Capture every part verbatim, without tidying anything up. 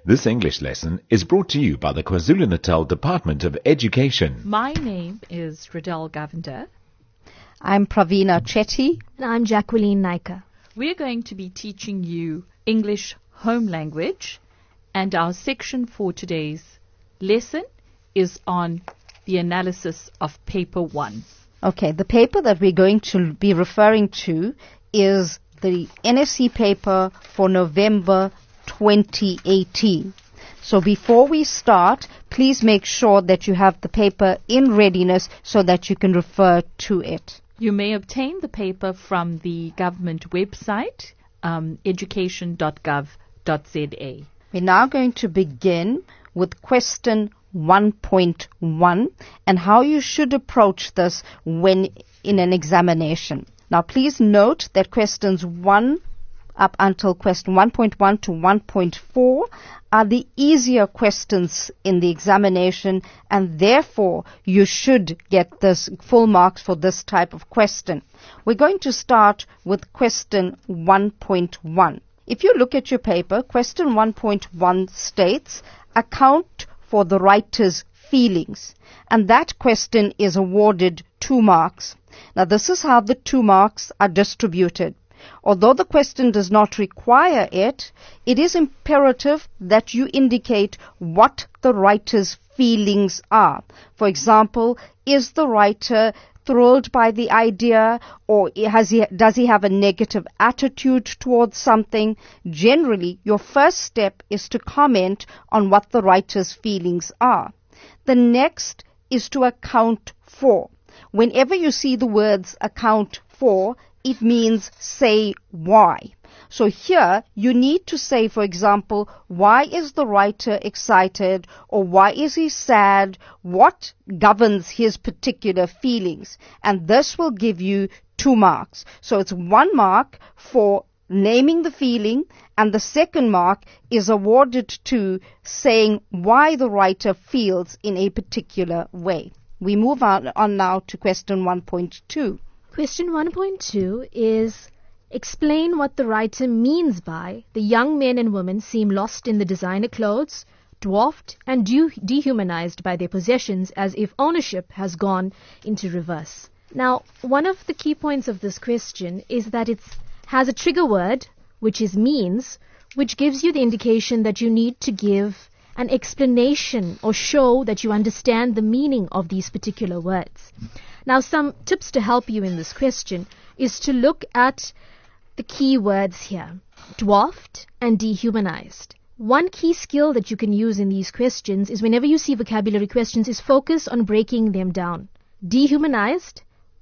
This English lesson is brought to you by the KwaZulu-Natal Department of Education. My name is Riddell Govender. I'm Pravina Chetty. And I'm Jacqueline Naika. We're going to be teaching you English home language, and our section for today's lesson is on the analysis of paper one. Okay, the paper that we're going to be referring to is the N S C paper for November twenty eighteen. So before we start, please make sure that you have the paper in readiness so that you can refer to it. You may obtain the paper from the government website, um, education dot gov dot z a. We're now going to begin with question one point one and how you should approach this when in an examination. Now please note that questions one up until question one point one to one point four are the easier questions in the examination, and therefore you should get this full marks for this type of question. We're going to start with question one point one. If you look at your paper, question one point one states, account for the writer's feelings, and that question is awarded two marks. Now this is how the two marks are distributed. Although the question does not require it, it is imperative that you indicate what the writer's feelings are. For example, is the writer thrilled by the idea, or has he, does he have a negative attitude towards something? Generally, your first step is to comment on what the writer's feelings are. The next is to account for. Whenever you see the words account for, it means say why. So here you need to say, for example, why is the writer excited, or why is he sad? What governs his particular feelings? And this will give you two marks. So it's one mark for naming the feeling, and the second mark is awarded to saying why the writer feels in a particular way. We move on, on now to question one point two. Question one point two is, explain what the writer means by the young men and women seem lost in the designer clothes, dwarfed and de- dehumanized by their possessions as if ownership has gone into reverse. Now, one of the key points of this question is that it has a trigger word, which is means, which gives you the indication that you need to give an explanation or show that you understand the meaning of these particular words. Now, some tips to help you in this question is to look at the key words here, dwarfed and dehumanized. One key skill that you can use in these questions is whenever you see vocabulary questions is focus on breaking them down. Dehumanized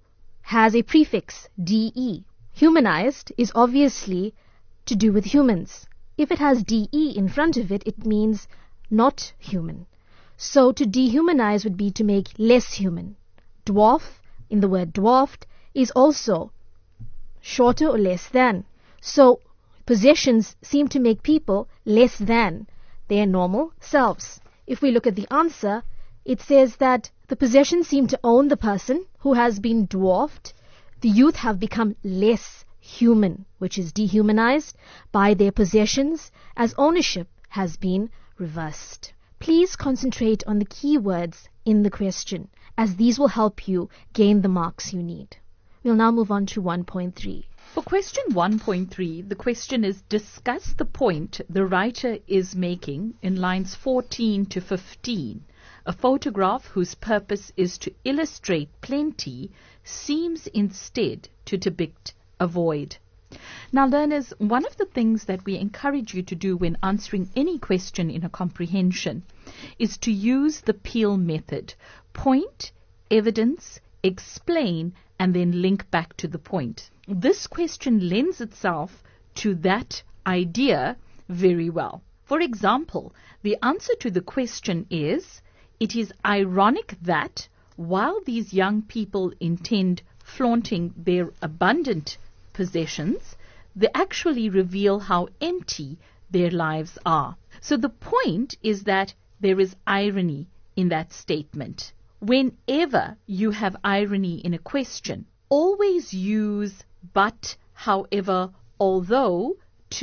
has a prefix, de. Humanized is obviously to do with humans. If it has de in front of it, it means not human. So to dehumanize would be to make less human. Dwarf, in the word dwarfed, is also shorter or less than. So possessions seem to make people less than their normal selves. If we look at the answer, it says that the possessions seem to own the person who has been dwarfed. The youth have become less human, which is dehumanized by their possessions, as ownership has been reversed. Please concentrate on the key words in the question, as these will help you gain the marks you need. We'll now move on to one point three. For question one point three, the question is, discuss the point the writer is making in lines fourteen to fifteen. A photograph whose purpose is to illustrate plenty seems instead to depict a void. Now, learners, one of the things that we encourage you to do when answering any question in a comprehension is to use the Peel method. Point, evidence, explain, and then link back to the point. This question lends itself to that idea very well. For example, the answer to the question is, it is ironic that while these young people intend flaunting their abundant possessions, they actually reveal how empty their lives are. So the point is that there is irony in that statement. Whenever you have irony in a question, always use but, however, although to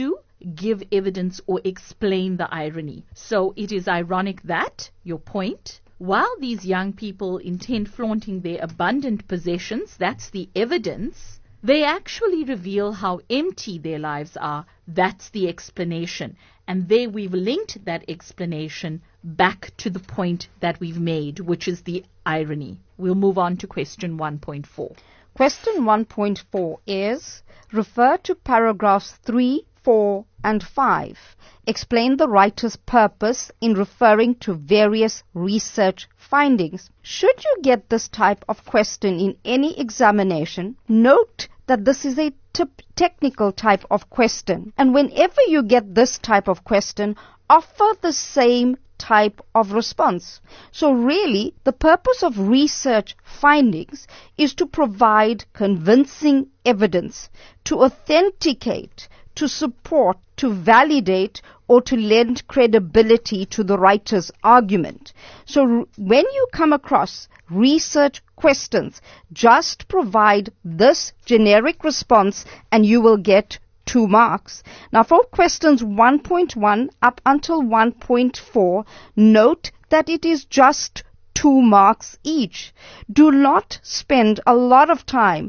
give evidence or explain the irony. So it is ironic that, your point, while these young people intend flaunting their abundant possessions, that's the evidence, they actually reveal how empty their lives are. That's the explanation. And there we've linked that explanation back to the point that we've made, which is the irony. We'll move on to question one point four. Question one point four is, refer to paragraphs three, four, and five. Explain the writer's purpose in referring to various research findings. Should you get this type of question in any examination, note that this is a tip- technical type of question. And whenever you get this type of question, offer the same type of response. So really, the purpose of research findings is to provide convincing evidence, to authenticate, to support, to validate, or to lend credibility to the writer's argument. So when you come across research questions, just provide this generic response and you will get two marks. Now for questions one point one up until one point four, note that it is just two marks each. Do not spend a lot of time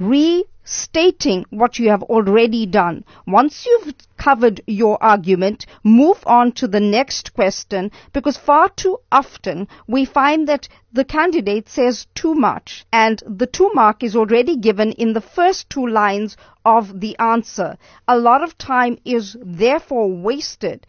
restating what you have already done. Once you've covered your argument, move on to the next question, because far too often we find that the candidate says too much and the two mark is already given in the first two lines of the answer. A lot of time is therefore wasted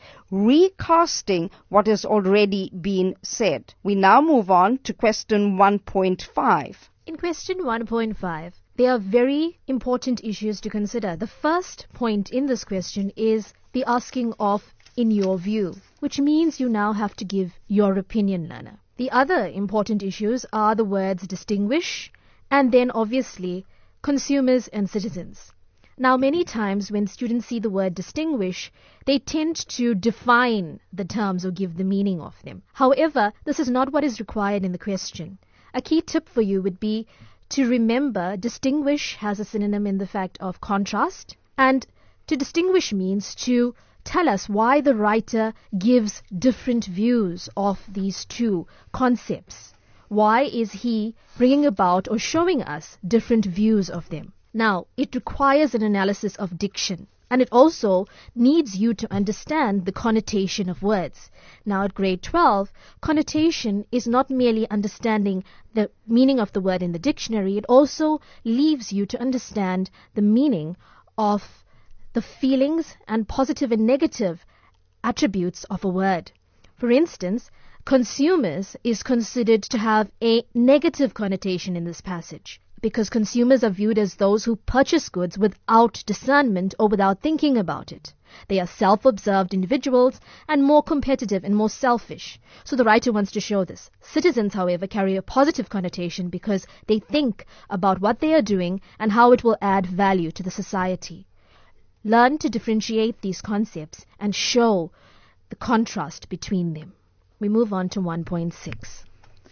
recasting what has already been said. We now move on to question one point five. In question one point five, there are very important issues to consider. The first point in this question is the asking of "in your view," which means you now have to give your opinion, learner. The other important issues are the words distinguish and then obviously consumers and citizens. Now, many times when students see the word distinguish, they tend to define the terms or give the meaning of them. However, this is not what is required in the question. A key tip for you would be to remember distinguish has a synonym in the fact of contrast, and to distinguish means to tell us why the writer gives different views of these two concepts. Why is he bringing about or showing us different views of them? Now, it requires an analysis of diction, and it also needs you to understand the connotation of words. Now, at grade twelve, connotation is not merely understanding the meaning of the word in the dictionary, it also leaves you to understand the meaning of the feelings and positive and negative attributes of a word. For instance, consumers is considered to have a negative connotation in this passage, because consumers are viewed as those who purchase goods without discernment or without thinking about it. They are self-observed individuals and more competitive and more selfish. So the writer wants to show this. Citizens, however, carry a positive connotation because they think about what they are doing and how it will add value to the society. Learn to differentiate these concepts and show the contrast between them. We move on to one point six.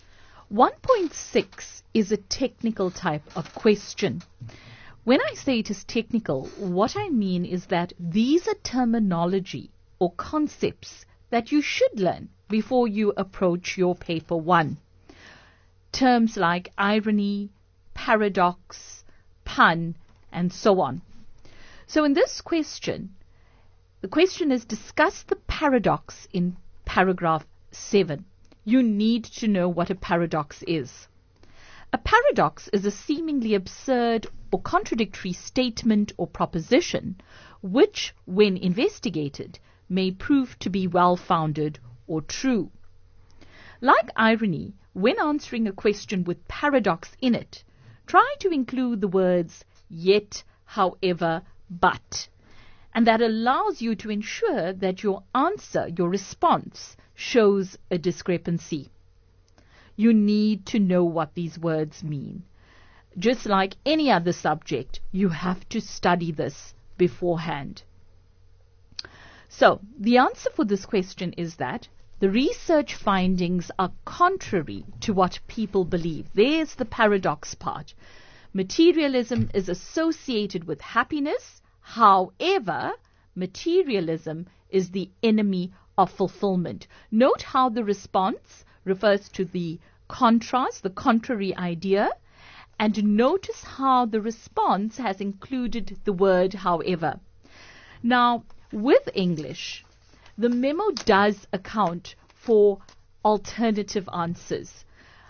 one point six is a technical type of question. When I say it is technical, what I mean is that these are terminology or concepts that you should learn before you approach your paper one. Terms like irony, paradox, pun, and so on. So in this question, the question is discuss the paradox in paragraph seven. You need to know what a paradox is. A paradox is a seemingly absurd or contradictory statement or proposition which, when investigated, may prove to be well-founded or true. Like irony, when answering a question with paradox in it, try to include the words yet, however, but, and that allows you to ensure that your answer, your response, shows a discrepancy. You need to know what these words mean. Just like any other subject, you have to study this beforehand. So, the answer for this question is that the research findings are contrary to what people believe. There's the paradox part. Materialism is associated with happiness. However, materialism is the enemy of fulfillment. Note how the response refers to the contrast, the contrary idea, and notice how the response has included the word however. Now, with English, the memo does account for alternative answers.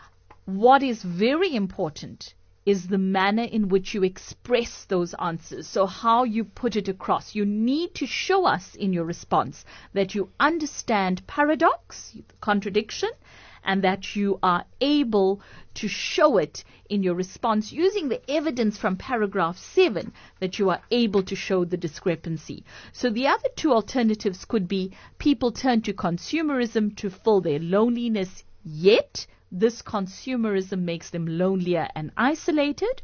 What is very important is the manner in which you express those answers. So how you put it across. You need to show us in your response that you understand paradox, contradiction, and that you are able to show it in your response using the evidence from paragraph seven, that you are able to show the discrepancy. So the other two alternatives could be people turn to consumerism to fill their loneliness, yet this consumerism makes them lonelier and isolated,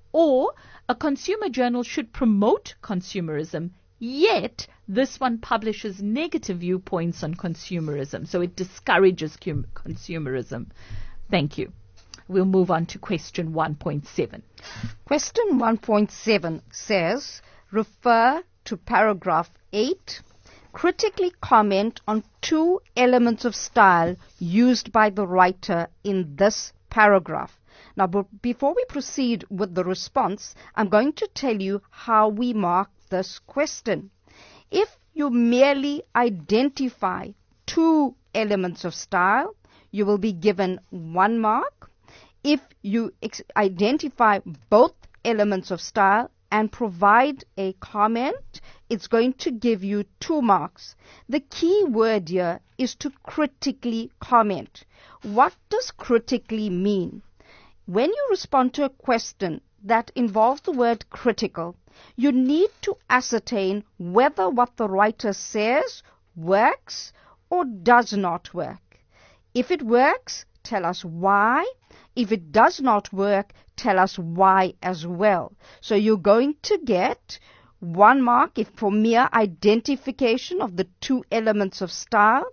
or a consumer journal should promote consumerism, yet this one publishes negative viewpoints on consumerism, so it discourages cum- consumerism. Thank you. We'll move on to question one point seven. Question one point seven says, refer to paragraph eight. Critically comment on two elements of style used by the writer in this paragraph. Now, b- before we proceed with the response, I'm going to tell you how we mark this question. If you merely identify two elements of style, you will be given one mark. If you ex- identify both elements of style and provide a comment, it's going to give you two marks. The key word here is to critically comment. What does critically mean? When you respond to a question that involves the word critical, you need to ascertain whether what the writer says works or does not work. If it works, tell us why. If it does not work, tell us why as well. So you're going to get one mark if for mere identification of the two elements of style.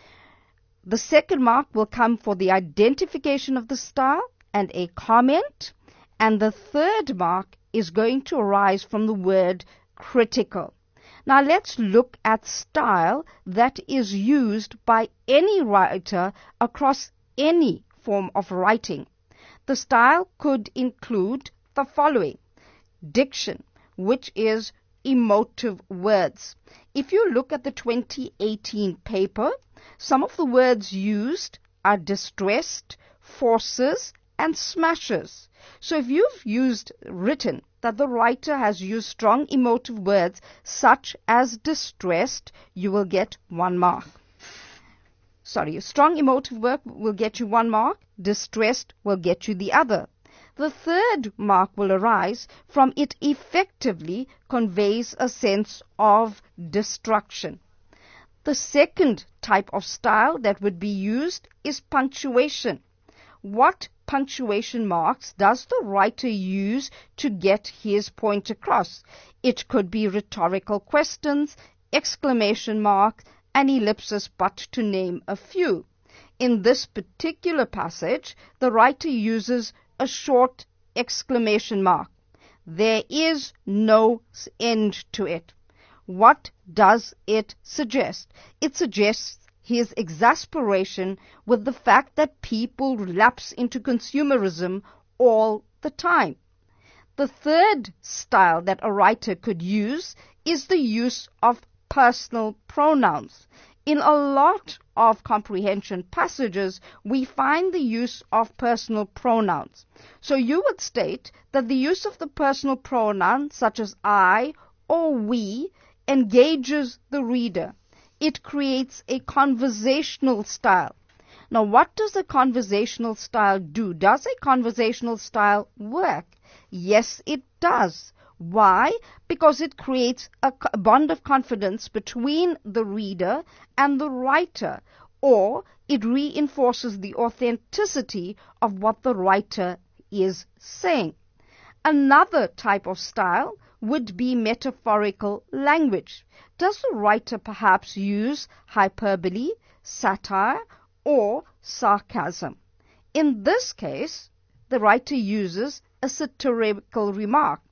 The second mark will come for the identification of the style and a comment. And the third mark is going to arise from the word critical. Now let's look at style that is used by any writer across any form of writing. The style could include the following: diction, which is emotive words. If you look at the twenty eighteen paper, some of the words used are distressed, forces, and smashes. So if you've used, written that the writer has used strong emotive words such as distressed, you will get one mark. Sorry, strong emotive word will get you one mark, distressed will get you the other. The third mark will arise from it effectively conveys a sense of destruction. The second type of style that would be used is punctuation. What punctuation marks does the writer use to get his point across? It could be rhetorical questions, exclamation mark, and ellipsis, but to name a few. In this particular passage, the writer uses a short exclamation mark. There is no end to it. What does it suggest? It suggests his exasperation with the fact that people relapse into consumerism all the time. The third style that a writer could use is the use of personal pronouns. In a lot of comprehension passages, we find the use of personal pronouns. So you would state that the use of the personal pronoun, such as I or we, engages the reader. It creates a conversational style. Now, what does a conversational style do? Does a conversational style work? Yes, it does. Why? Because it creates a bond of confidence between the reader and the writer, or it reinforces the authenticity of what the writer is saying. Another type of style would be metaphorical language. Does the writer perhaps use hyperbole, satire, or sarcasm? In this case, the writer uses a satirical remark.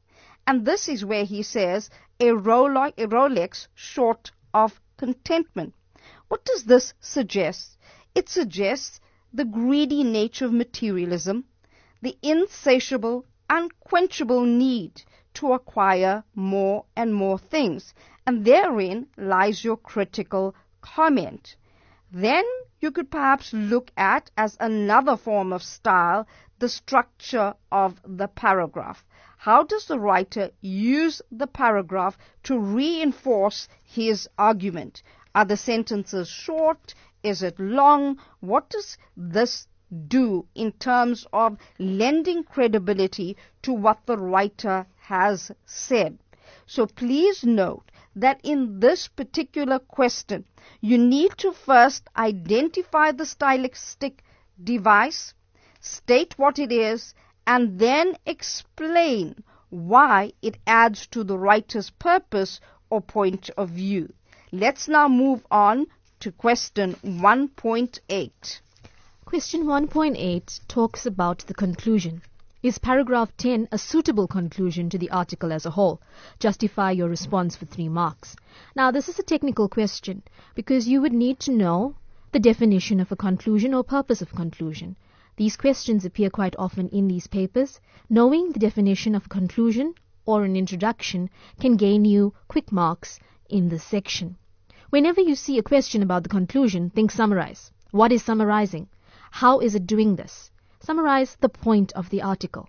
And this is where he says, a Rolex, a Rolex short of contentment. What does this suggest? It suggests the greedy nature of materialism, the insatiable, unquenchable need to acquire more and more things. And therein lies your critical comment. Then you could perhaps look at, as another form of style, the structure of the paragraph. How does the writer use the paragraph to reinforce his argument? Are the sentences short? Is it long? What does this do in terms of lending credibility to what the writer has said? So please note that in this particular question, you need to first identify the stylistic device, state what it is, and then explain why it adds to the writer's purpose or point of view. Let's now move on to question one point eight. Question one point eight talks about the conclusion. Is paragraph ten a suitable conclusion to the article as a whole? Justify your response for three marks. Now, this is a technical question because you would need to know the definition of a conclusion or purpose of conclusion. These questions appear quite often in these papers. Knowing the definition of a conclusion or an introduction can gain you quick marks in this section. Whenever you see a question about the conclusion, think summarize. What is summarizing? How is it doing this? Summarize the point of the article.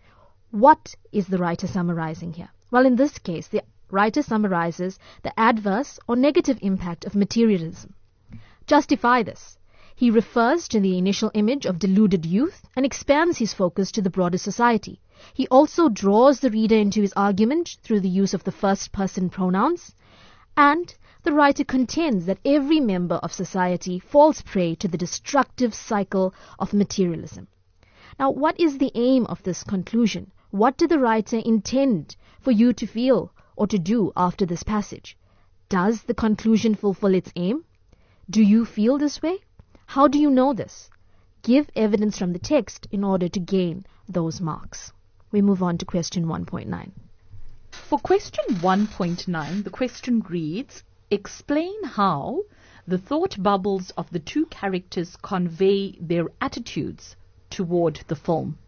What is the writer summarizing here? Well, in this case, the writer summarizes the adverse or negative impact of materialism. Justify this. He refers to the initial image of deluded youth and expands his focus to the broader society. He also draws the reader into his argument through the use of the first-person pronouns, and the writer contends that every member of society falls prey to the destructive cycle of materialism. Now, what is the aim of this conclusion? What did the writer intend for you to feel or to do after this passage? Does the conclusion fulfill its aim? Do you feel this way? How do you know this? Give evidence from the text in order to gain those marks. We move on to question one point nine. For question one point nine, the question reads, explain how the thought bubbles of the two characters convey their attitudes toward the film.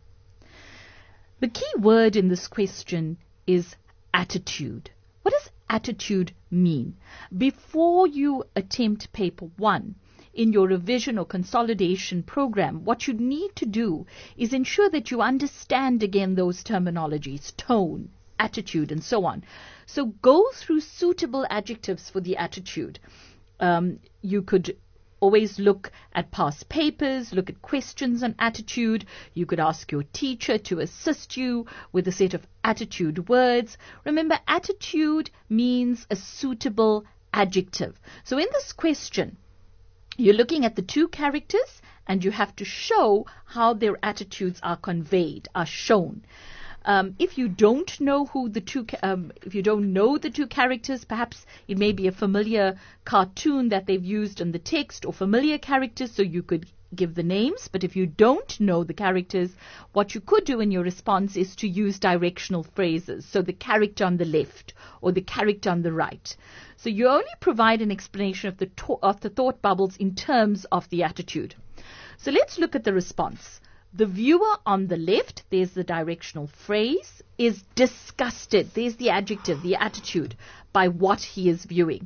The key word in this question is attitude. What does attitude mean? Before you attempt paper one, in your revision or consolidation program, what you need to do is ensure that you understand again those terminologies, tone, attitude, and so on. So go through suitable adjectives for the attitude. Um, you could always look at past papers, look at questions on attitude. You could ask your teacher to assist you with a set of attitude words. Remember, attitude means a suitable adjective. So in this question, you're looking at the two characters and you have to show how their attitudes are conveyed, are shown. Um, if you don't know who the two, um, if you don't know the two characters, perhaps it may be a familiar cartoon that they've used in the text or familiar characters, so you could give the names. But if you don't know the characters, what you could do in your response is to use directional phrases. So the character on the left or the character on the right. So you only provide an explanation of the, to- of the thought bubbles in terms of the attitude. So let's look at the response. The viewer on the left, there's the directional phrase, is disgusted. There's the adjective, the attitude, by what he is viewing.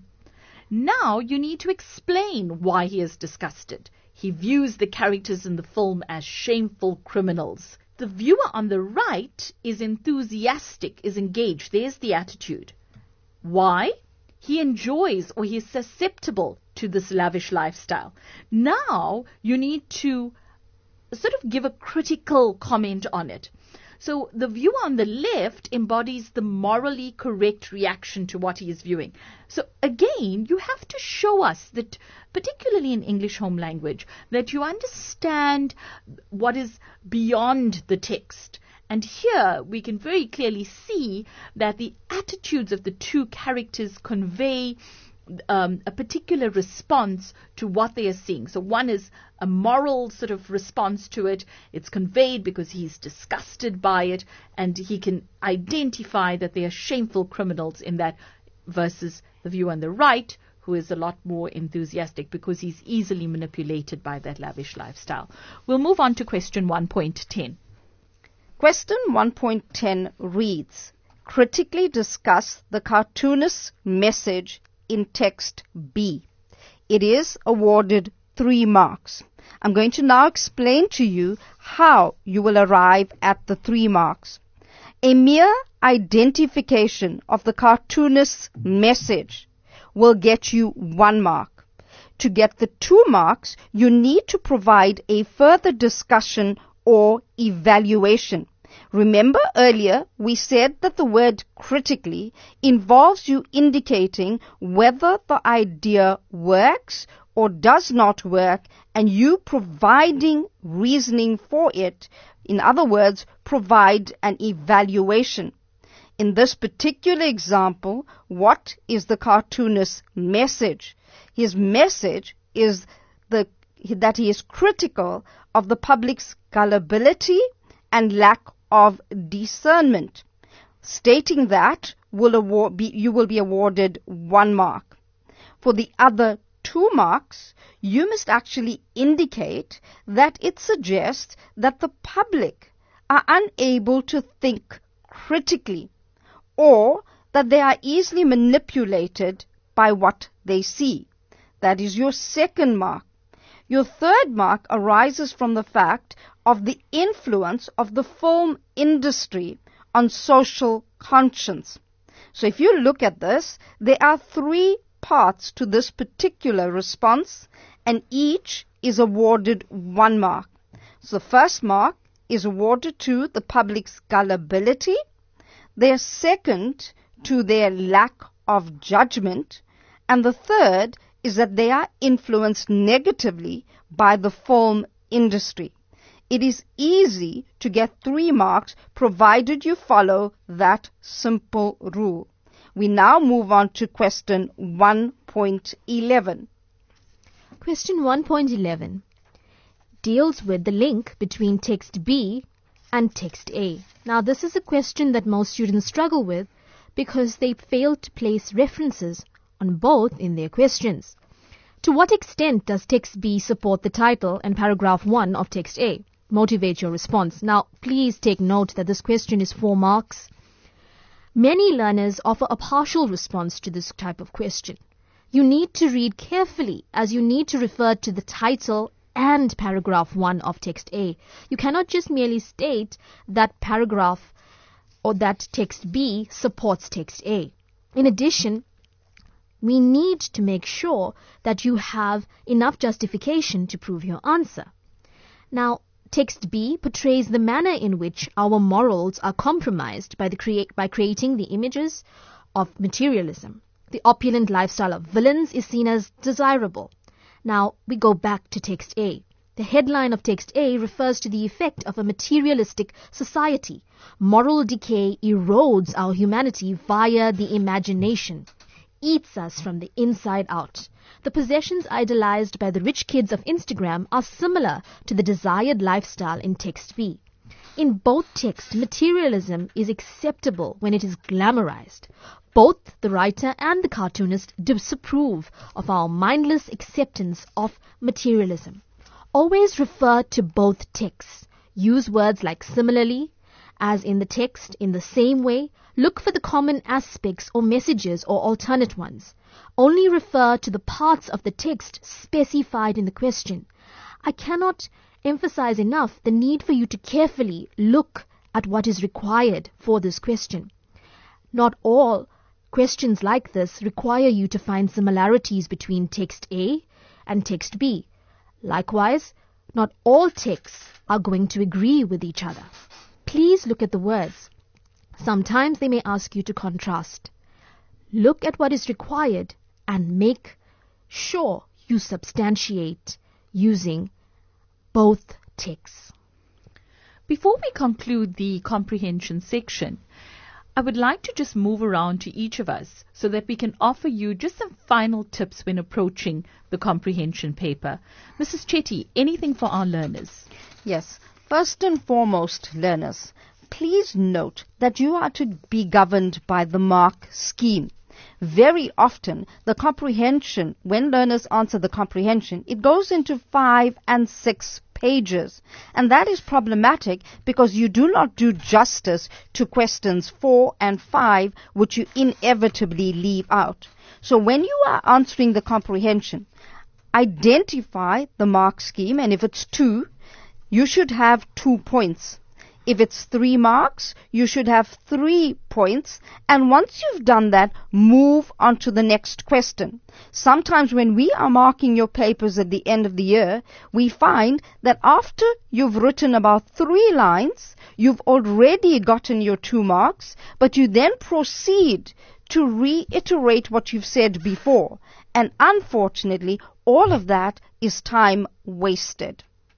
Now you need to explain why he is disgusted. He views the characters in the film as shameful criminals. The viewer on the right is enthusiastic, is engaged. There's the attitude. Why? He enjoys or he is susceptible to this lavish lifestyle. Now you need to sort of give a critical comment on it. So the viewer on the left embodies the morally correct reaction to what he is viewing. So again, you have to show us that, particularly in English home language, that you understand what is beyond the text. And here we can very clearly see that the attitudes of the two characters convey um, a particular response to what they are seeing. So one is a moral sort of response to it. It's conveyed because he's disgusted by it, and he can identify that they are shameful criminals in that, versus the view on the right, who is a lot more enthusiastic because he's easily manipulated by that lavish lifestyle. We'll move on to question one point ten. Question one point ten reads, critically discuss the cartoonist's message in text B. It is awarded three marks. I'm going to now explain to you how you will arrive at the three marks. A mere identification of the cartoonist's message will get you one mark. To get the two marks, you need to provide a further discussion or evaluation. Remember earlier we said that the word critically involves you indicating whether the idea works or does not work, and you providing reasoning for it. In other words, provide an evaluation. In this particular example, what is the cartoonist's message? His message is the, that he is critical of the public's gullibility and lack of discernment. Stating that, will award, be, you will be awarded one mark. For the other two marks, you must actually indicate that it suggests that the public are unable to think critically, or that they are easily manipulated by what they see. That is your second mark. Your third mark arises from the fact of the influence of the film industry on social conscience. So if you look at this, there are three parts to this particular response, and each is awarded one mark. So the first mark is awarded to the public's gullibility, their second to their lack of judgment, and the third is that they are influenced negatively by the film industry. It is easy to get three marks provided you follow that simple rule. We now move on to question one point eleven. Question one point eleven deals with the link between text B and text A. Now, this is a question that most students struggle with because they fail to place references on both in their questions. To what extent does text B support the title and paragraph one of text A? Motivate your response. Now, please take note that this question is four marks. Many learners offer a partial response to this type of question. You need to read carefully, as you need to refer to the title and paragraph one of text A. You cannot just merely state that paragraph or that text B supports text A. In addition, we need to make sure that you have enough justification to prove your answer. Now, text B portrays the manner in which our morals are compromised by, the crea- by creating the images of materialism. The opulent lifestyle of villains is seen as desirable. Now, we go back to text A. The headline of text A refers to the effect of a materialistic society. Moral decay erodes our humanity via the imagination, eats us from the inside out. The possessions idolized by the rich kids of Instagram are similar to the desired lifestyle in text B. In both texts, materialism is acceptable when it is glamorized. Both the writer and the cartoonist disapprove of our mindless acceptance of materialism. Always refer to both texts. Use words like similarly, as in the text, in the same way. Look for the common aspects or messages or alternate ones. Only refer to the parts of the text specified in the question. I cannot emphasize enough the need for you to carefully look at what is required for this question. Not all questions like this require you to find similarities between text A and text B. Likewise, not all texts are going to agree with each other. Please look at the words. Sometimes they may ask you to contrast. Look at what is required and make sure you substantiate using both texts. Before we conclude the comprehension section, I would like to just move around to each of us so that we can offer you just some final tips when approaching the comprehension paper. Missus Chetty, anything for our learners? Yes. First and foremost, learners, please note that you are to be governed by the mark scheme. Very often, the comprehension, when learners answer the comprehension, it goes into five and six pages. And that is problematic because you do not do justice to questions four and five, which you inevitably leave out. So when you are answering the comprehension, identify the mark scheme, and if it's two, you should have two points. If it's three marks, you should have three points. And once you've done that, move on to the next question. Sometimes when we are marking your papers at the end of the year, we find that after you've written about three lines, you've already gotten your two marks, but you then proceed to reiterate what you've said before. And unfortunately, all of that is time wasted.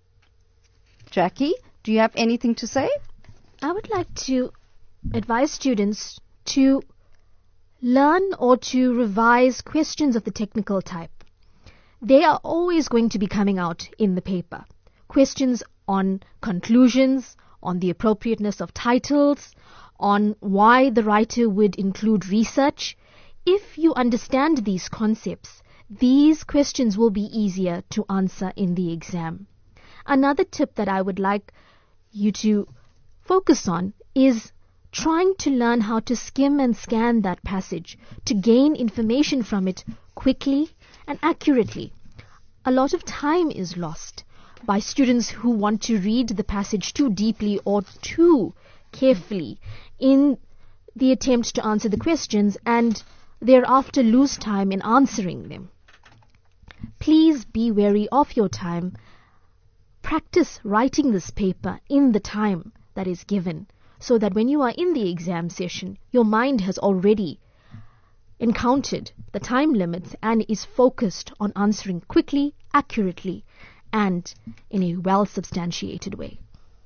Jackie, do you have anything to say? I would like to advise students to learn or to revise questions of the technical type. They are always going to be coming out in the paper. Questions on conclusions, on the appropriateness of titles, on why the writer would include research. If you understand these concepts, these questions will be easier to answer in the exam. Another tip that I would like you to focus on is trying to learn how to skim and scan that passage to gain information from it quickly and accurately. A lot of time is lost by students who want to read the passage too deeply or too carefully in the attempt to answer the questions and thereafter lose time in answering them. Please be wary of your time. Practice writing this paper in the time that is given so that when you are in the exam session, your mind has already encountered the time limits and is focused on answering quickly, accurately, and in a well-substantiated way.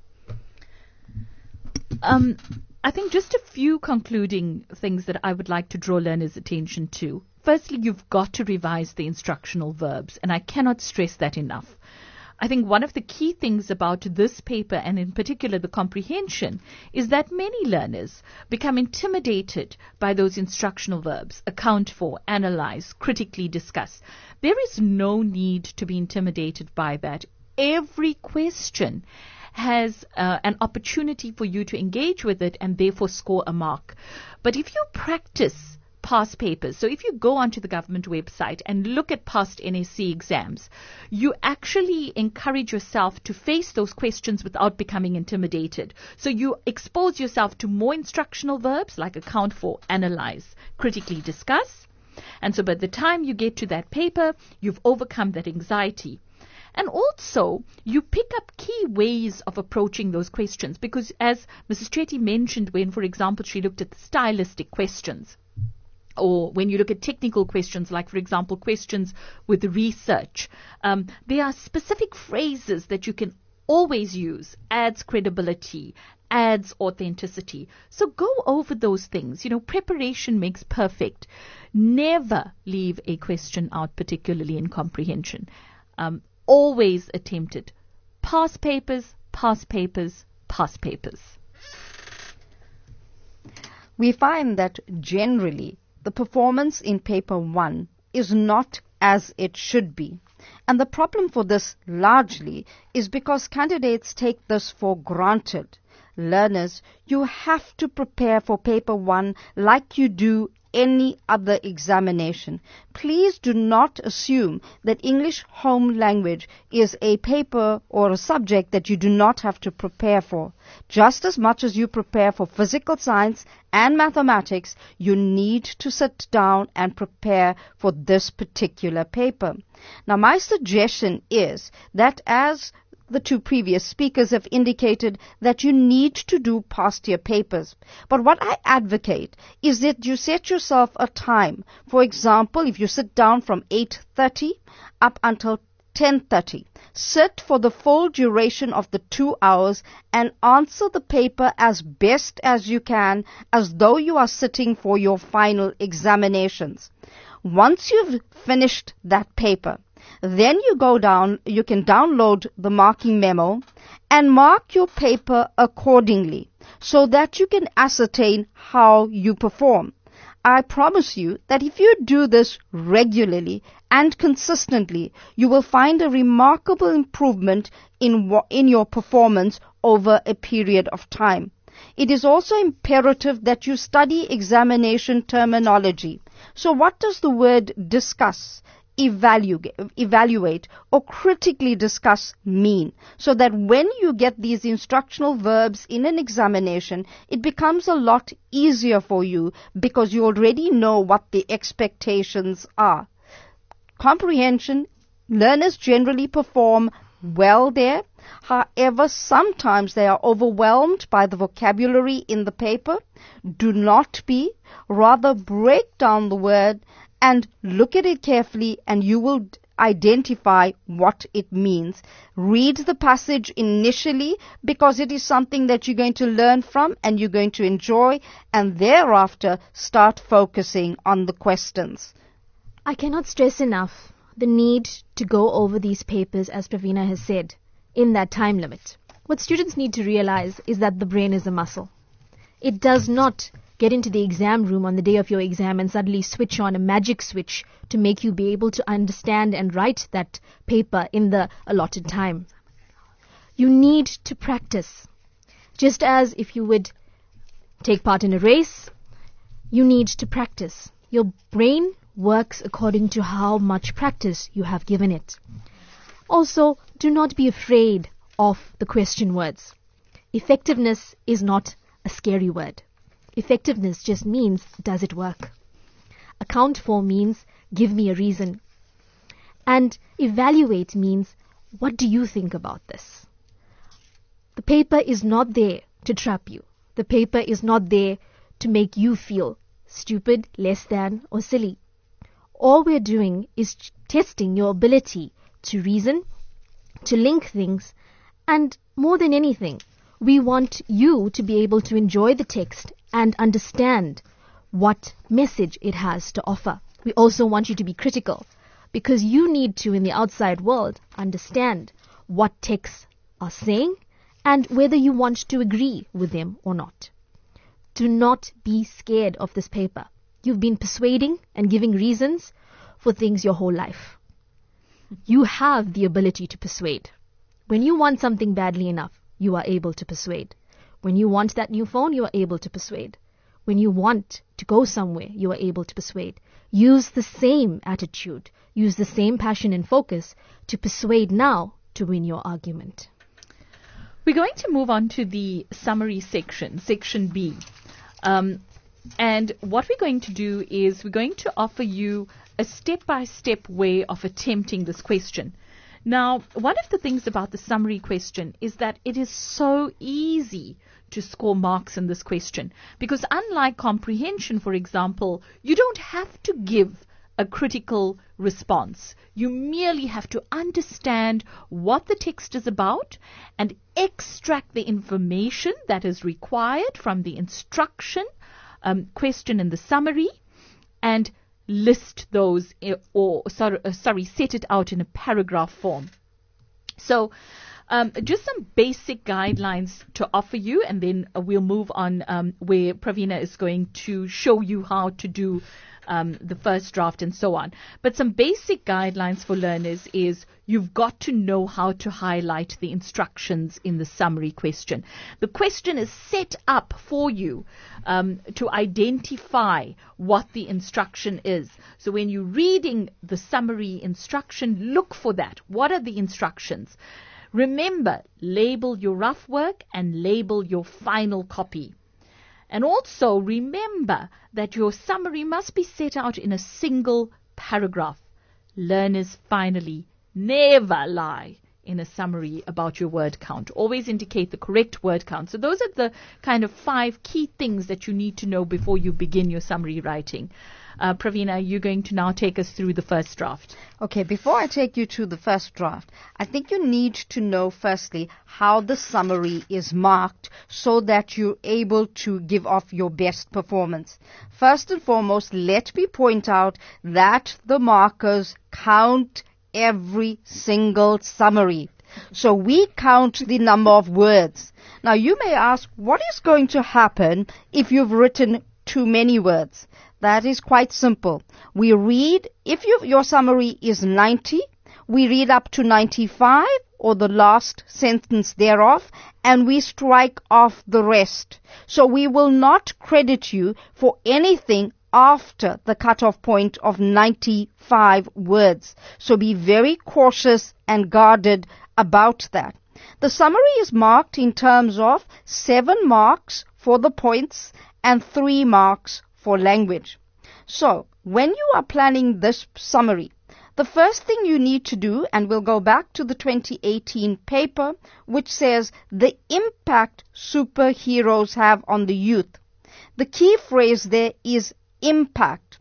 Um, I think just a few concluding things that I would like to draw learners' attention to. Firstly, you've got to revise the instructional verbs, and I cannot stress that enough. I think one of the key things about this paper, and in particular the comprehension, is that many learners become intimidated by those instructional verbs: account for, analyze, critically discuss. There is no need to be intimidated by that. Every question has uh, an opportunity for you to engage with it and therefore score a mark. But if you practice past papers, so if you go onto the government website and look at past N S C exams, you actually encourage yourself to face those questions without becoming intimidated. So you expose yourself to more instructional verbs like account for, analyze, critically discuss. And so by the time you get to that paper, you've overcome that anxiety. And also, you pick up key ways of approaching those questions because, as Missus Chetty mentioned when, for example, she looked at the stylistic questions, or when you look at technical questions, like, for example, questions with research, um, there are specific phrases that you can always use. Adds credibility, adds authenticity. So go over those things. You know, preparation makes perfect. Never leave a question out, particularly in comprehension. Um, always attempt it. Past papers, past papers, past papers. We find that generally the performance in paper one is not as it should be. And the problem for this largely is because candidates take this for granted. Learners, you have to prepare for paper one like you do any other examination. Please do not assume that English home language is a paper or a subject that you do not have to prepare for. Just as much as you prepare for physical science and mathematics, you need to sit down and prepare for this particular paper. Now, my suggestion is that, as the two previous speakers have indicated, that you need to do past year papers. But what I advocate is that you set yourself a time. For example, if you sit down from eight thirty up until ten thirty. Sit for the full duration of the two hours and answer the paper as best as you can, as though you are sitting for your final examinations. Once you've finished that paper, then you go down, you can download the marking memo and mark your paper accordingly so that you can ascertain how you perform. I promise you that if you do this regularly and consistently, you will find a remarkable improvement in, in your performance over a period of time. It is also imperative that you study examination terminology. So what does the word discuss, evaluate, evaluate or critically discuss mean? So that when you get these instructional verbs in an examination, it becomes a lot easier for you because you already know what the expectations are. Comprehension, learners generally perform well there. However, sometimes they are overwhelmed by the vocabulary in the paper. Do not be. Rather, break down the word and look at it carefully, and you will identify what it means. Read the passage initially because it is something that you're going to learn from and you're going to enjoy, and thereafter start focusing on the questions. I cannot stress enough the need to go over these papers, as Pravina has said, in that time limit. What students need to realize is that the brain is a muscle. It does not get into the exam room on the day of your exam and suddenly switch on a magic switch to make you be able to understand and write that paper in the allotted time. You need to practice. Just as if you would take part in a race, you need to practice. Your brain works according to how much practice you have given it. Also, do not be afraid of the question words. Effectiveness is not a scary word. Effectiveness just means, does it work? Account for means, give me a reason. And evaluate means, what do you think about this? The paper is not there to trap you. The paper is not there to make you feel stupid, less than, or silly. All we're doing is testing your ability to reason, to link things, and more than anything, we want you to be able to enjoy the text and understand what message it has to offer. We also want you to be critical because you need to, in the outside world, understand what texts are saying and whether you want to agree with them or not. Do not be scared of this paper. You've been persuading and giving reasons for things your whole life. You have the ability to persuade. When you want something badly enough, you are able to persuade. When you want that new phone, you are able to persuade. When you want to go somewhere, you are able to persuade. Use the same attitude, use the same passion and focus to persuade now to win your argument. We're going to move on to the summary section, section B. Um, and what we're going to do is we're going to offer you a step-by-step way of attempting this question. Now, one of the things about the summary question is that it is so easy to score marks in this question because unlike comprehension, for example, you don't have to give a critical response. You merely have to understand what the text is about and extract the information that is required from the instruction, um, question in the summary, and list those or sorry, uh, sorry set it out in a paragraph form. So um, just some basic guidelines to offer you, and then uh, we'll move on um, where Pravina is going to show you how to do um, the first draft and so on. But some basic guidelines for learners is you've got to know how to highlight the instructions in the summary question. The question is set up for you um, to identify what the instruction is. So when you're reading the summary instruction, look for that. What are the instructions? Remember, label your rough work and label your final copy. And also remember that your summary must be set out in a single paragraph. Learners, finally, never lie in a summary about your word count. Always indicate the correct word count. So those are the kind of five key things that you need to know before you begin your summary writing. Uh, Pravina, you're going to now take us through the first draft. Okay, before I take you to the first draft, I think you need to know firstly how the summary is marked so that you're able to give off your best performance. First and foremost, let me point out that the markers count every single summary. So we count the number of words. Now you may ask, what is going to happen if you've written too many words? That is quite simple. We read, if you, your summary is ninety, we read up to ninety-five or the last sentence thereof, and we strike off the rest. So we will not credit you for anything after the cutoff point of ninety-five words. So be very cautious and guarded about that. The summary is marked in terms of seven marks for the points and three marks for language. So, when you are planning this summary, the first thing you need to do, and we'll go back to the twenty eighteen paper, which says the impact superheroes have on the youth. The key phrase there is impact.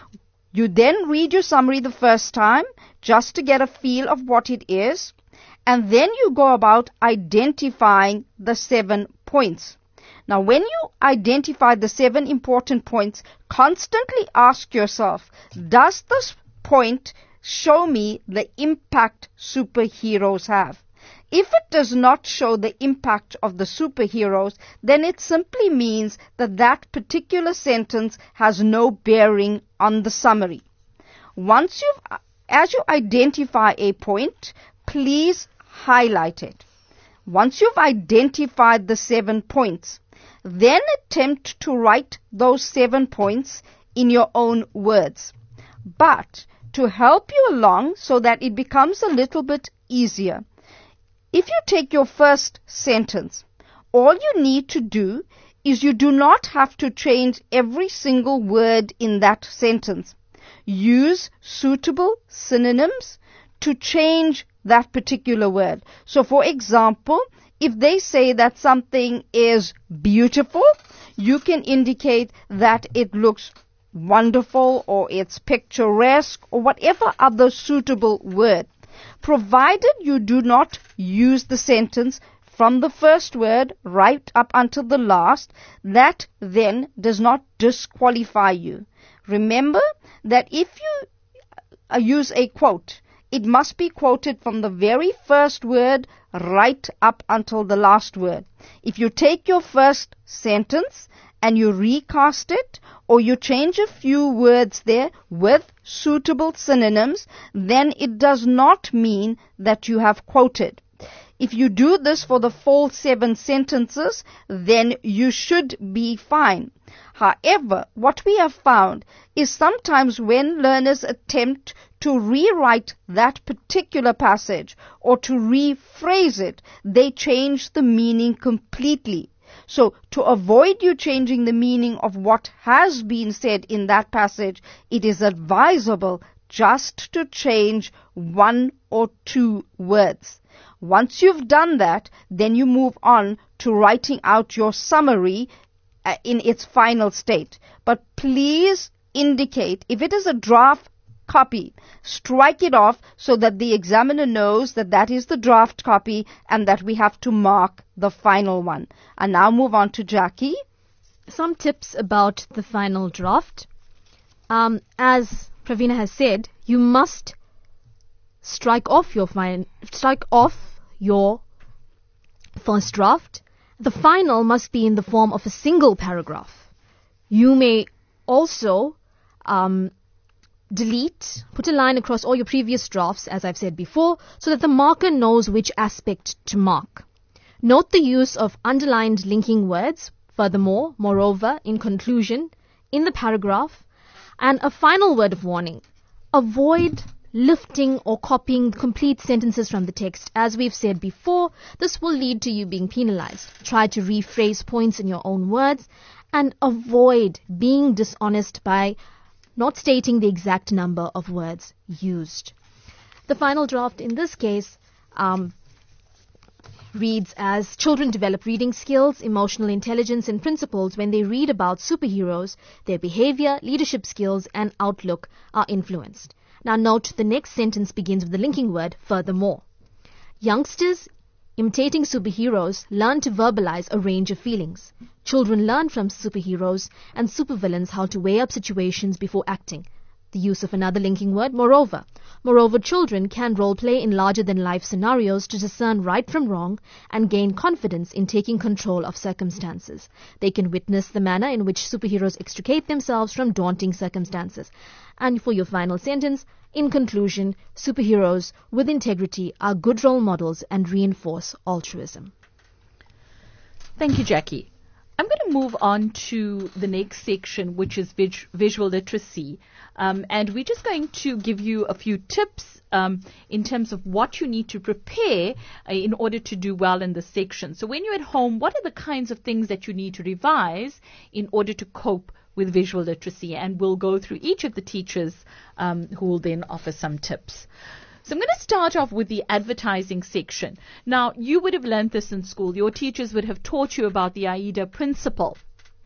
You then read your summary the first time, just to get a feel of what it is, and then you go about identifying the seven points. Now, when you identify the seven important points, constantly ask yourself, does this point show me the impact superheroes have? If it does not show the impact of the superheroes, then it simply means that that particular sentence has no bearing on the summary. Once you've, as you identify a point, please highlight it. Once you've identified the seven points, then attempt to write those seven points in your own words. But to help you along so that it becomes a little bit easier, if you take your first sentence, all you need to do is you do not have to change every single word in that sentence. Use suitable synonyms to change that particular word. So, for example, if they say that something is beautiful, you can indicate that it looks wonderful or it's picturesque or whatever other suitable word. Provided you do not use the sentence from the first word right up until the last, that then does not disqualify you. Remember that if you uh, use a quote, it must be quoted from the very first word right up until the last word. If you take your first sentence and you recast it, or you change a few words there with suitable synonyms, then it does not mean that you have quoted. If you do this for the full seven sentences, then you should be fine. However, what we have found is sometimes when learners attempt to rewrite that particular passage or to rephrase it, they change the meaning completely. So, to avoid you changing the meaning of what has been said in that passage, it is advisable just to change one or two words. Once you've done that, then you move on to writing out your summary uh, in its final state. But please indicate, if it is a draft copy, strike it off so that the examiner knows that that is the draft copy and that we have to mark the final one. And now move on to Jackie. Some tips about the final draft. Um, as Pravina has said, you must strike off your fin- strike off your first draft. The final must be in the form of a single paragraph. You may also um, delete, put a line across all your previous drafts, as I've said before, so that the marker knows which aspect to mark. Note the use of underlined linking words, furthermore, moreover, in conclusion, in the paragraph, and a final word of warning. Avoid lifting or copying complete sentences from the text. As we've said before, this will lead to you being penalized. Try to rephrase points in your own words and avoid being dishonest by not stating the exact number of words used. The final draft in this case, um, reads as children develop reading skills, emotional intelligence and principles when they read about superheroes. Their behavior, leadership skills and outlook are influenced. Now note the next sentence begins with the linking word furthermore. Youngsters imitating superheroes learn to verbalize a range of feelings. Children learn from superheroes and supervillains how to weigh up situations before acting. The use of another linking word, moreover. Moreover, children can role-play in larger-than-life scenarios to discern right from wrong and gain confidence in taking control of circumstances. They can witness the manner in which superheroes extricate themselves from daunting circumstances. And for your final sentence, in conclusion, superheroes with integrity are good role models and reinforce altruism. Thank you, Jackie. I'm going to move on to the next section, which is vis- visual literacy. Um, and we're just going to give you a few tips um, in terms of what you need to prepare uh, in order to do well in this section. So when you're at home, what are the kinds of things that you need to revise in order to cope with visual literacy? And we'll go through each of the teachers um, who will then offer some tips. So I'm going to start off with the advertising section. Now, you would have learned this in school. Your teachers would have taught you about the AIDA principle.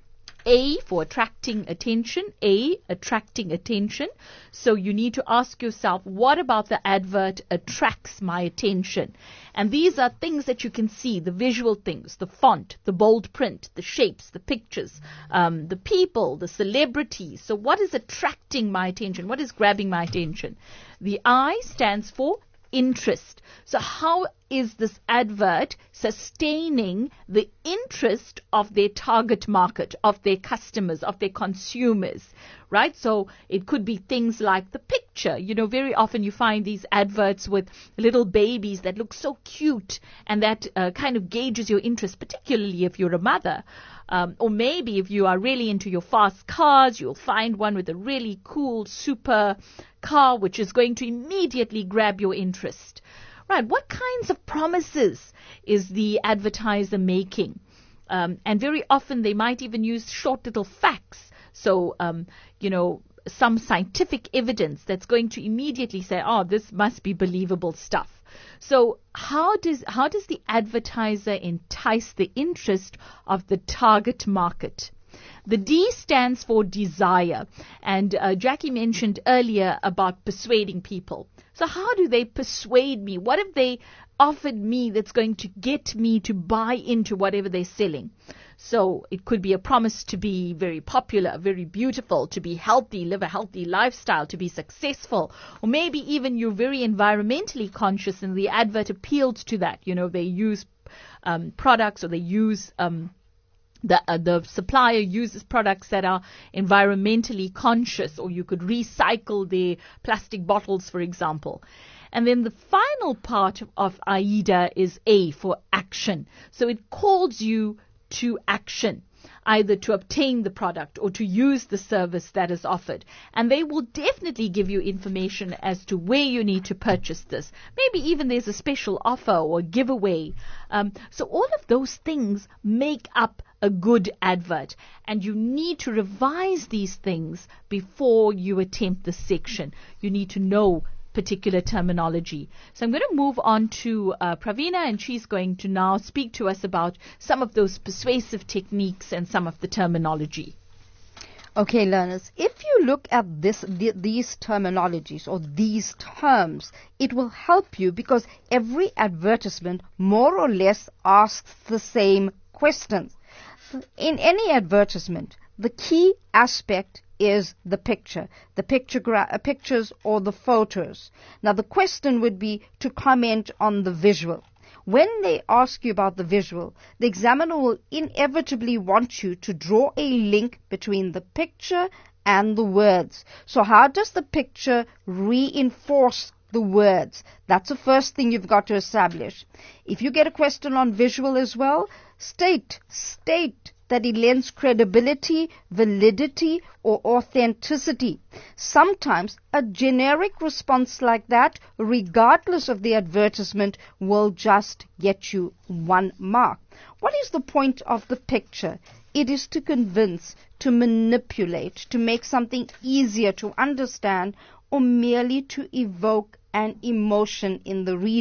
A for attracting attention. A, attracting attention. So you need to ask yourself, what about the advert attracts my attention? And these are things that you can see, the visual things, the font, the bold print, the shapes, the pictures, um, the people, the celebrities. So what is attracting my attention? What is grabbing my attention? The I stands for interest. So how is this advert sustaining the interest of their target market, of their customers, of their consumers, right? So it could be things like the picture. You know, very often you find these adverts with little babies that look so cute, and that uh, kind of gauges your interest, particularly if you're a mother. Um, or maybe if you are really into your fast cars, you'll find one with a really cool super car which is going to immediately grab your interest. Right, what kinds of promises is the advertiser making? Um, and very often they might even use short little facts. So, um, you know, some scientific evidence that's going to immediately say, oh, this must be believable stuff. So how does how does the advertiser entice the interest of the target market? The D stands for desire. And uh, Jackie mentioned earlier about persuading people. So how do they persuade me? What have they offered me that's going to get me to buy into whatever they're selling? So it could be a promise to be very popular, very beautiful, to be healthy, live a healthy lifestyle, to be successful. Or maybe even you're very environmentally conscious and the advert appealed to that. You know, they use um, products or they use... Um, The, uh, the supplier uses products that are environmentally conscious, or you could recycle the plastic bottles, for example. And then the final part of, of AIDA is A for action. So it calls you to action, either to obtain the product or to use the service that is offered. And they will definitely give you information as to where you need to purchase this. Maybe even there's a special offer or giveaway. Um, so all of those things make up a good advert, and you need to revise these things before you attempt this section. You need to know particular terminology. So I'm going to move on to uh, Pravina, and she's going to now speak to us about some of those persuasive techniques and some of the terminology. Okay, learners, if you look at this, the, these terminologies or these terms, it will help you because every advertisement more or less asks the same questions. In any advertisement, the key aspect is the picture, the picture gra- uh, pictures or the photos. Now, the question would be to comment on the visual. When they ask you about the visual, the examiner will inevitably want you to draw a link between the picture and the words. So how does the picture reinforce the words? That's the first thing you've got to establish. If you get a question on visual as well, state, state that it lends credibility, validity, or authenticity. Sometimes a generic response like that, regardless of the advertisement, will just get you one mark. What is the point of the picture? It is to convince, to manipulate, to make something easier to understand, or merely to evoke an emotion in the reader.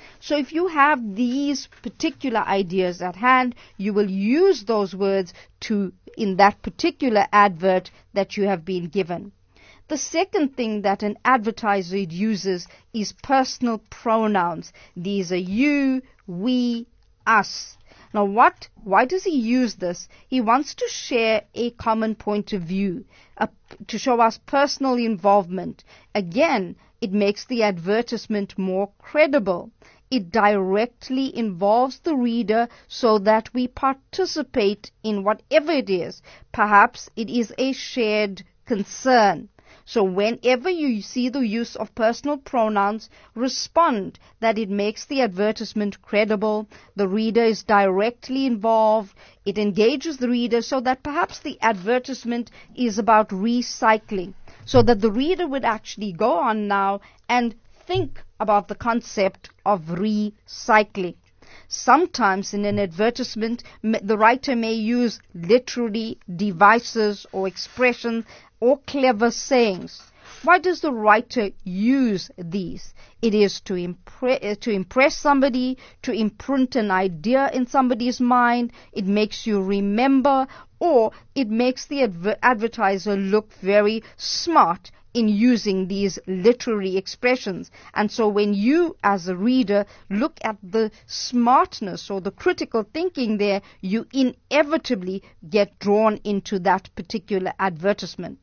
So if you have these particular ideas at hand, you will use those words to in that particular advert that you have been given. The second thing that an advertiser uses is personal pronouns. These are you, we, us. Now what, why does he use this? He wants to share a common point of view, uh, to show us personal involvement. Again, it makes the advertisement more credible. It directly involves the reader so that we participate in whatever it is. Perhaps it is a shared concern. So whenever you see the use of personal pronouns, respond that it makes the advertisement credible, the reader is directly involved, it engages the reader so that perhaps the advertisement is about recycling, so that the reader would actually go on now and think about the concept of recycling. Sometimes in an advertisement, the writer may use literary devices or expressions or clever sayings. Why does the writer use these? It is to impre- to impress somebody, to imprint an idea in somebody's mind. It makes you remember, or it makes the adver- advertiser look very smart in using these literary expressions. And so when you as a reader look at the smartness or the critical thinking there, you inevitably get drawn into that particular advertisement.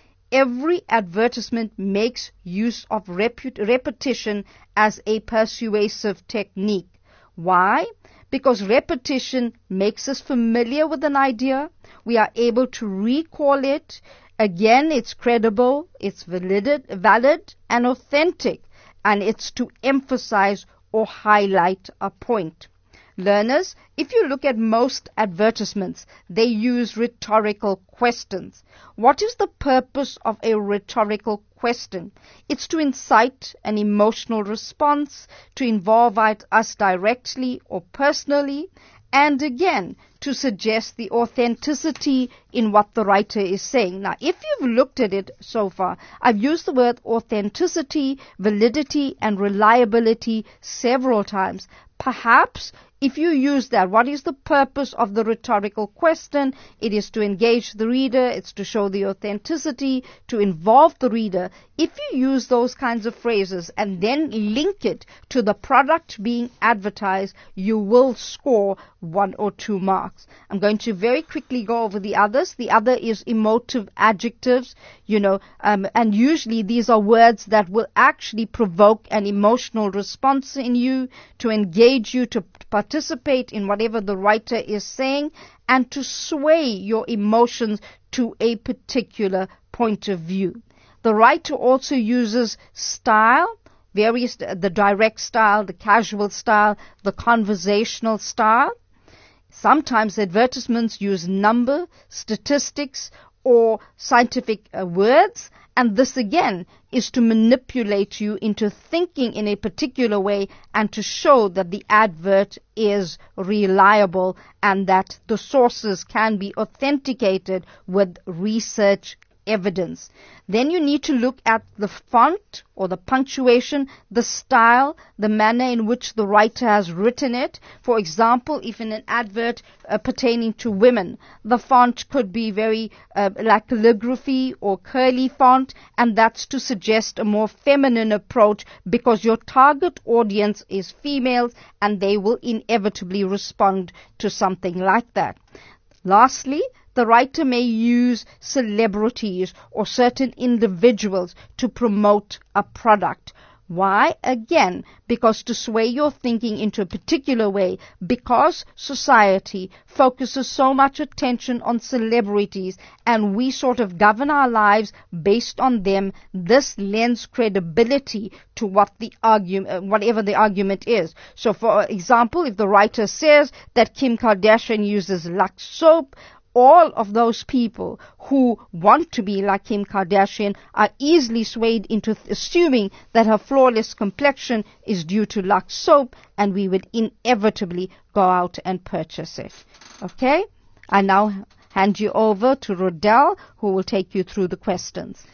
Every advertisement makes use of repu- repetition as a persuasive technique. Why? Because repetition makes us familiar with an idea. We are able to recall it. Again, it's credible, it's valid, valid and authentic, and it's to emphasize or highlight a point. Learners, if you look at most advertisements, they use rhetorical questions. What is the purpose of a rhetorical question? It's to incite an emotional response, to involve us directly or personally, and again, to suggest the authenticity in what the writer is saying. Now, if you've looked at it so far, I've used the word authenticity, validity, and reliability several times. Perhaps if you use that, what is the purpose of the rhetorical question? It is to engage the reader, it's to show the authenticity, to involve the reader. If you use those kinds of phrases and then link it to the product being advertised, you will score one or two marks. I'm going to very quickly go over the others. The other is emotive adjectives, you know, um, and usually these are words that will actually provoke an emotional response in you, to engage you, to participate in whatever the writer is saying, and to sway your emotions to a particular point of view. The writer also uses style, various, the direct style, the casual style, the conversational style. Sometimes advertisements use number, statistics, or scientific uh, words, and this again is to manipulate you into thinking in a particular way and to show that the advert is reliable and that the sources can be authenticated with research evidence. Then you need to look at the font or the punctuation, the style, the manner in which the writer has written it. For example, if in an advert uh, pertaining to women, the font could be very uh, like calligraphy or curly font, and that's to suggest a more feminine approach because your target audience is females and they will inevitably respond to something like that. Lastly, the writer may use celebrities or certain individuals to promote a product. Why? Again, because to sway your thinking into a particular way, because society focuses so much attention on celebrities and we sort of govern our lives based on them, this lends credibility to what the argument, whatever the argument is. So for example, if the writer says that Kim Kardashian uses Lux soap, all of those people who want to be like Kim Kardashian are easily swayed into th- assuming that her flawless complexion is due to Lux soap, and we would inevitably go out and purchase it. Okay? I now hand you over to Rodell, who will take you through the questions.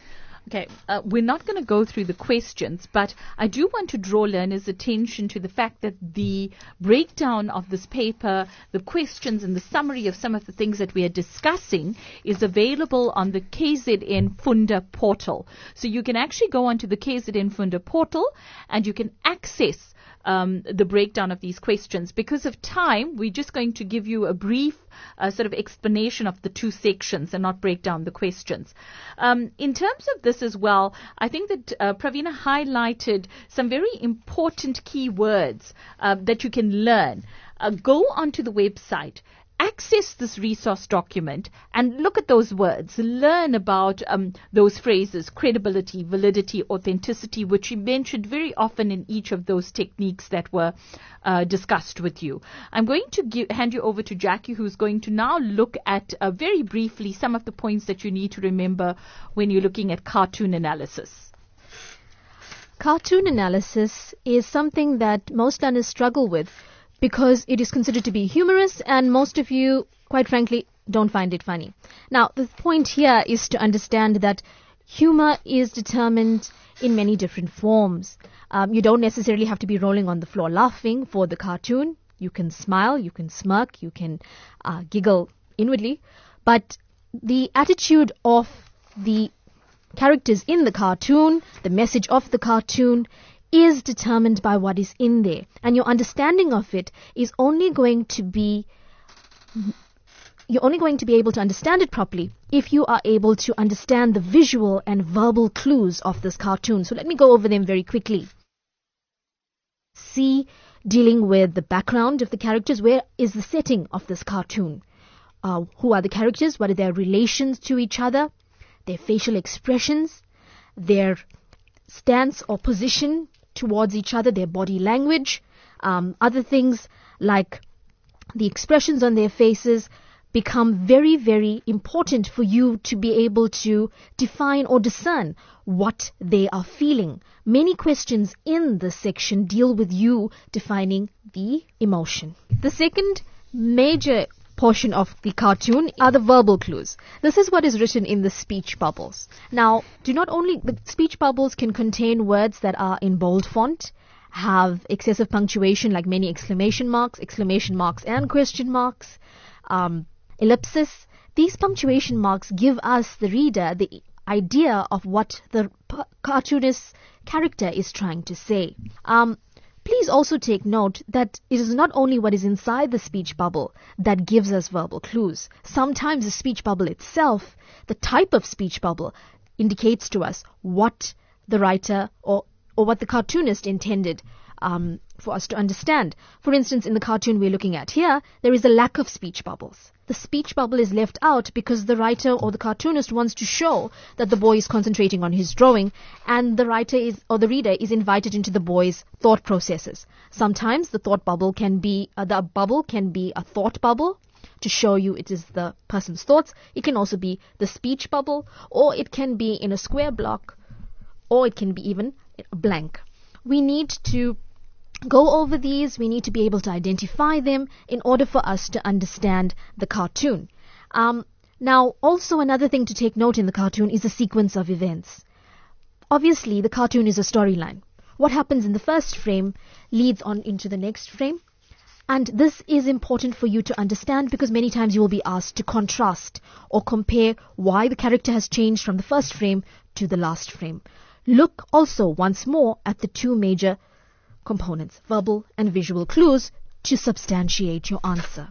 Okay, uh, we're not going to go through the questions, but I do want to draw learners' attention to the fact that the breakdown of this paper, the questions and the summary of some of the things that we are discussing is available on the K Z N Funda portal. So you can actually go onto the K Z N Funda portal and you can access Um, the breakdown of these questions. Because of time, we're just going to give you a brief uh, sort of explanation of the two sections and not break down the questions. Um, in terms of this as well, I think that uh, Pravina highlighted some very important key words uh, that you can learn. Uh, go onto the website, access this resource document and look at those words. Learn about um, those phrases, credibility, validity, authenticity, which we mentioned very often in each of those techniques that were uh, discussed with you. I'm going to give, hand you over to Jackie, who's going to now look at uh, very briefly some of the points that you need to remember when you're looking at cartoon analysis. Cartoon analysis is something that most learners struggle with, because it is considered to be humorous and most of you, quite frankly, don't find it funny. Now, the point here is to understand that humor is determined in many different forms. Um, you don't necessarily have to be rolling on the floor laughing for the cartoon. You can smile, you can smirk, you can uh, giggle inwardly. But the attitude of the characters in the cartoon, the message of the cartoon, is determined by what is in there, and your understanding of it is only going to be you're only going to be able to understand it properly if you are able to understand the visual and verbal clues of this cartoon. So let me go over them very quickly. C, dealing with the background of the characters. Where is the setting of this cartoon? Uh, who are the characters? What are their relations to each other? Their facial expressions, their stance or position towards each other, their body language, um, other things like the expressions on their faces become very, very important for you to be able to define or discern what they are feeling. Many questions in this section deal with you defining the emotion. The second major portion of the cartoon are the verbal clues. This is what is written in the speech bubbles. Now, do not only the speech bubbles can contain words that are in bold font, have excessive punctuation like many exclamation marks, exclamation marks and question marks, um, ellipsis. These punctuation marks give us, the reader, the idea of what the p- cartoonist's character is trying to say. Um, Please also take note that it is not only what is inside the speech bubble that gives us verbal clues. Sometimes the speech bubble itself, the type of speech bubble, indicates to us what the writer or, or what the cartoonist intended um, for us to understand. For instance, in the cartoon we're looking at here, there is a lack of speech bubbles. The speech bubble is left out because the writer or the cartoonist wants to show that the boy is concentrating on his drawing, and the writer is or the reader is invited into the boy's thought processes. Sometimes the thought bubble can be uh, the bubble can be a thought bubble to show you it is the person's thoughts. It can also be the speech bubble, or it can be in a square block, or it can be even blank. We need to go over these. We need to be able to identify them in order for us to understand the cartoon. Um, now, also another thing to take note in the cartoon is the sequence of events. Obviously, the cartoon is a storyline. What happens in the first frame leads on into the next frame. And this is important for you to understand because many times you will be asked to contrast or compare why the character has changed from the first frame to the last frame. Look also once more at the two major components, verbal and visual clues, to substantiate your answer.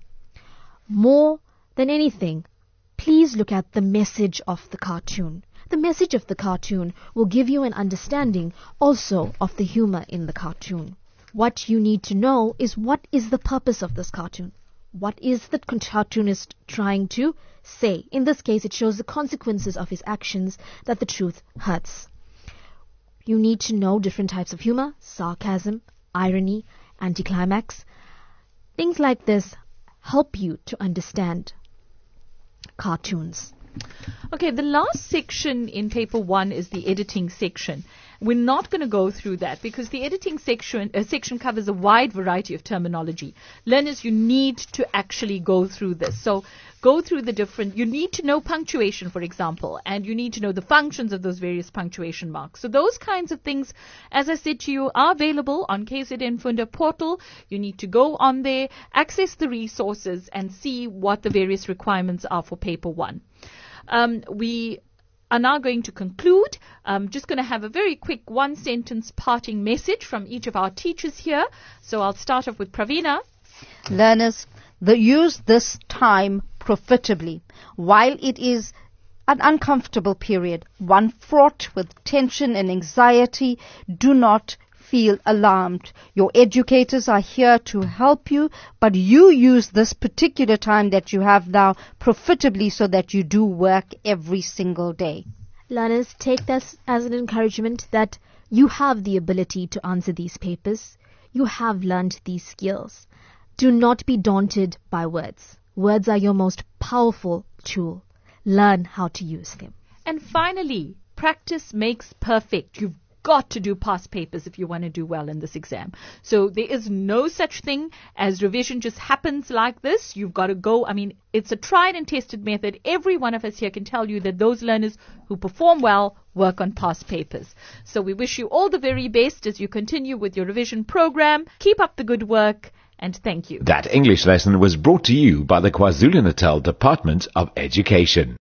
More than anything, please look at the message of the cartoon. The message of the cartoon will give you an understanding also of the humor in the cartoon. What you need to know is what is the purpose of this cartoon? What is the cartoonist trying to say? In this case, it shows the consequences of his actions, that the truth hurts. You need to know different types of humor, sarcasm, irony, anticlimax. Things like this help you to understand cartoons. Okay, the last section in paper one is the editing section. We're not going to go through that because the editing section uh, section covers a wide variety of terminology. Learners, you need to actually go through this. So go through the different, you need to know punctuation, for example, and you need to know the functions of those various punctuation marks. So those kinds of things, as I said to you, are available on K Z N Funda portal. You need to go on there, access the resources, and see what the various requirements are for paper one. Um, we are now going to conclude. I'm just going to have a very quick one-sentence parting message from each of our teachers here. So I'll start off with Pravina. Learners, the, use this time profitably. While it is an uncomfortable period, one fraught with tension and anxiety, do not feel alarmed. Your educators are here to help you, but you use this particular time that you have now profitably so that you do work every single day. Learners, take this as an encouragement that you have the ability to answer these papers. You have learned these skills. Do not be daunted by words. Words are your most powerful tool. Learn how to use them. And finally, practice makes perfect. You've got to do past papers if you want to do well in this exam. So there is no such thing as revision just happens like this. You've got to go. I mean, it's a tried and tested method. Every one of us here can tell you that those learners who perform well work on past papers. So we wish you all the very best as you continue with your revision program. Keep up the good work, and thank you. That English lesson was brought to you by the KwaZulu-Natal Department of Education.